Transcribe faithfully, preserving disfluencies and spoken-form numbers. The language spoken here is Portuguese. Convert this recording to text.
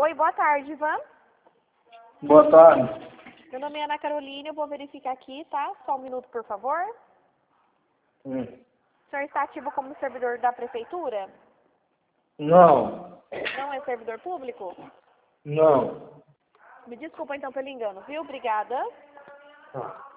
Oi, boa tarde, Ivan. Boa tarde. Meu nome é Ana Carolina, eu vou verificar aqui, tá? Só um minuto, por favor. Hum. O senhor está ativo como servidor da prefeitura? Não, Não é servidor público? não. Me desculpa então pelo engano, viu? Obrigada. Ah.